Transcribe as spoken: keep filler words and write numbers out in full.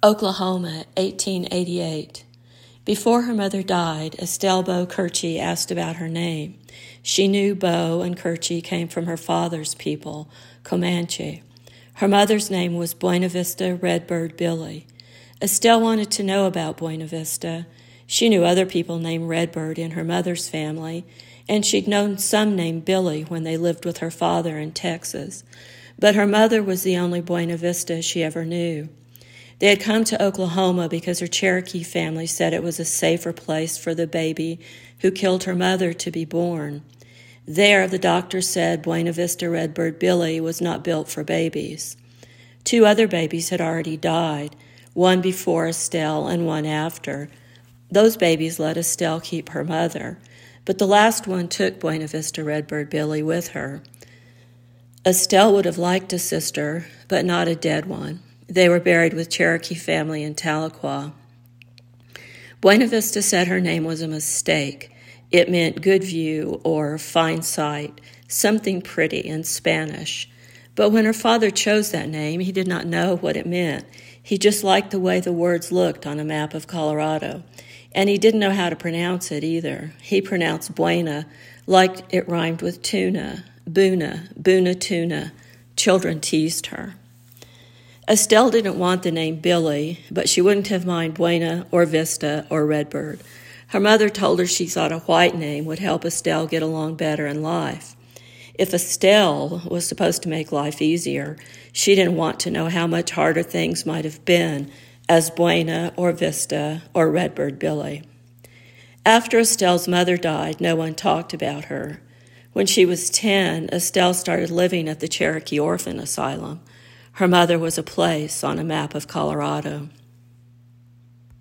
Oklahoma, eighteen eighty-eight. Before her mother died, Estelle Bo Kirchie asked about her name. She knew Bo and Kirchie came from her father's people, Comanche. Her mother's name was Buena Vista Redbird Billy. Estelle wanted to know about Buena Vista. She knew other people named Redbird in her mother's family, and she'd known some named Billy when they lived with her father in Texas. But her mother was the only Buena Vista she ever knew. They had come to Oklahoma because her Cherokee family said it was a safer place for the baby who killed her mother to be born. There, the doctor said Buena Vista Redbird Billy was not built for babies. Two other babies had already died, one before Estelle and one after. Those babies let Estelle keep her mother, but the last one took Buena Vista Redbird Billy with her. Estelle would have liked a sister, but not a dead one. They were buried with Cherokee family in Tahlequah. Buena Vista said her name was a mistake. It meant good view or fine sight, something pretty in Spanish. But when her father chose that name, he did not know what it meant. He just liked the way the words looked on a map of Colorado. And he didn't know how to pronounce it either. He pronounced Buena like it rhymed with tuna, Buna, Buna tuna. Children teased her. Estelle didn't want the name Billy, but she wouldn't have minded Buena or Vista or Redbird. Her mother told her she thought a white name would help Estelle get along better in life. If Estelle was supposed to make life easier, she didn't want to know how much harder things might have been as Buena or Vista or Redbird Billy. After Estelle's mother died, no one talked about her. When she was ten, Estelle started living at the Cherokee Orphan Asylum. Her mother was a place on a map of Colorado.